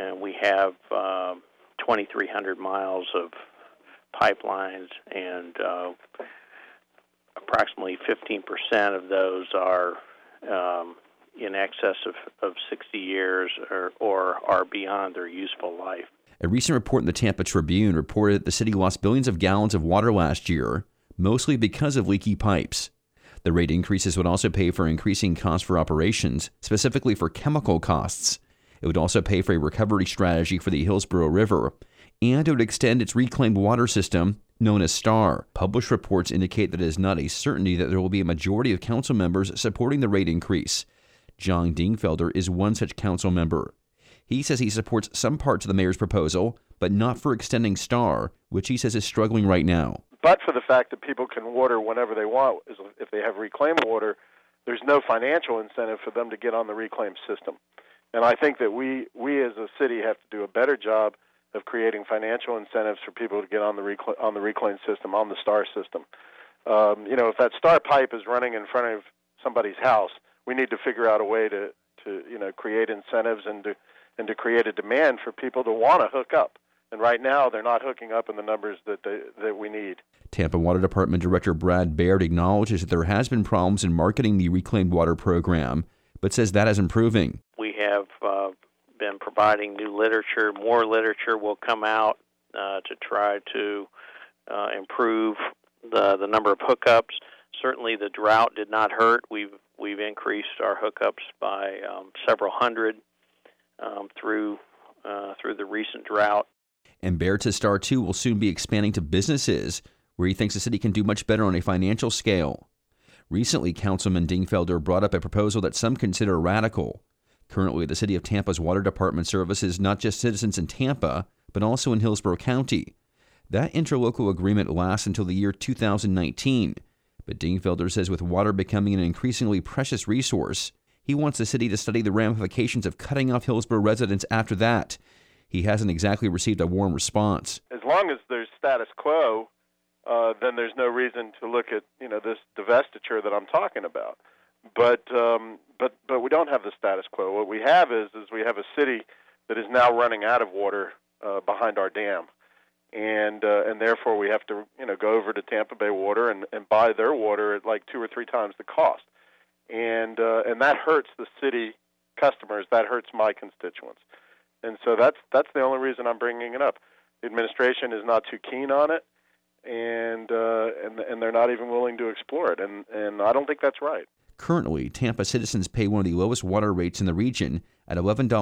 and we have 2,300 miles of pipelines, and approximately 15% of those are in excess of 60 years or are beyond their useful life. A recent report in the Tampa Tribune reported that the city lost billions of gallons of water last year, mostly because of leaky pipes. The rate increases would also pay for increasing costs for operations, specifically for chemical costs. It would also pay for a recovery strategy for the Hillsborough River, and it would extend its reclaimed water system, known as STAR. Published reports indicate that it is not a certainty that there will be a majority of council members supporting the rate increase. John Dingfelder is one such council member. He says he supports some parts of the mayor's proposal, but not for extending STAR, which he says is struggling right now. But for the fact that people can water whenever they want, if they have reclaimed water, there's no financial incentive for them to get on the reclaimed system. And I think that we as a city have to do a better job of creating financial incentives for people to get on the reclaimed system, on the STAR system. If that STAR pipe is running in front of somebody's house, we need to figure out a way to create incentives and to create a demand for people to want to hook up. And right now, they're not hooking up in the numbers that we need. Tampa Water Department Director Brad Baird acknowledges that there has been problems in marketing the reclaimed water program, but says that is improving. We have been providing new literature. More literature will come out to try to improve the number of hookups. Certainly, the drought did not hurt. We've increased our hookups by several hundred through the recent drought. And Baird says STAR 2 will soon be expanding to businesses, where he thinks the city can do much better on a financial scale. Recently, Councilman Dingfelder brought up a proposal that some consider radical. Currently, the City of Tampa's water department services not just citizens in Tampa, but also in Hillsborough County. That interlocal agreement lasts until the year 2019, but Dingfelder says with water becoming an increasingly precious resource, he wants the city to study the ramifications of cutting off Hillsborough residents after that. He hasn't exactly received a warm response. As long as there's status quo, then there's no reason to look at this divestiture that I'm talking about. But we don't have the status quo. What we have is we have a city that is now running out of water behind our dam, and therefore we have to go over to Tampa Bay Water and buy their water at like 2 or 3 times the cost, and that hurts the city customers. That hurts my constituents. And so that's the only reason I'm bringing it up. The administration is not too keen on it, and they're not even willing to explore it, and I don't think that's right. Currently, Tampa citizens pay one of the lowest water rates in the region at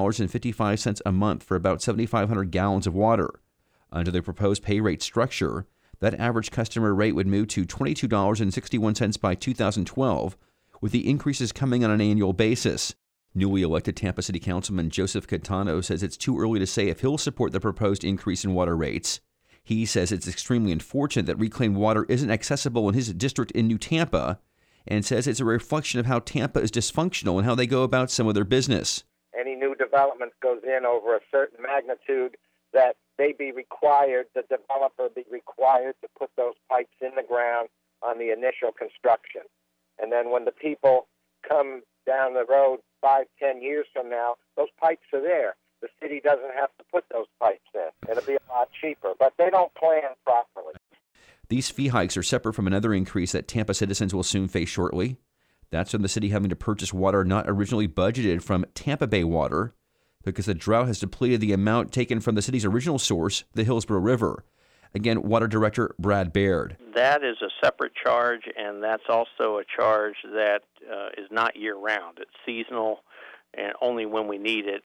$11.55 a month for about 7,500 gallons of water. Under the proposed pay rate structure, that average customer rate would move to $22.61 by 2012, with the increases coming on an annual basis. Newly elected Tampa City Councilman Joseph Catano says it's too early to say if he'll support the proposed increase in water rates. He says it's extremely unfortunate that reclaimed water isn't accessible in his district in New Tampa, and says it's a reflection of how Tampa is dysfunctional and how they go about some of their business. Any new development goes in over a certain magnitude that the developer be required to put those pipes in the ground on the initial construction. And then when the people come down the road 5-10 years from now, those pipes are there. The city doesn't have to put those pipes in. It'll be a lot cheaper, but they don't plan properly. These fee hikes are separate from another increase that Tampa citizens will soon face shortly. That's from the city having to purchase water not originally budgeted from Tampa Bay Water, because the drought has depleted the amount taken from the city's original source, the Hillsborough River. Again, Water Director Brad Baird. That is a separate charge, and that's also a charge that is not year-round. It's seasonal, and only when we need it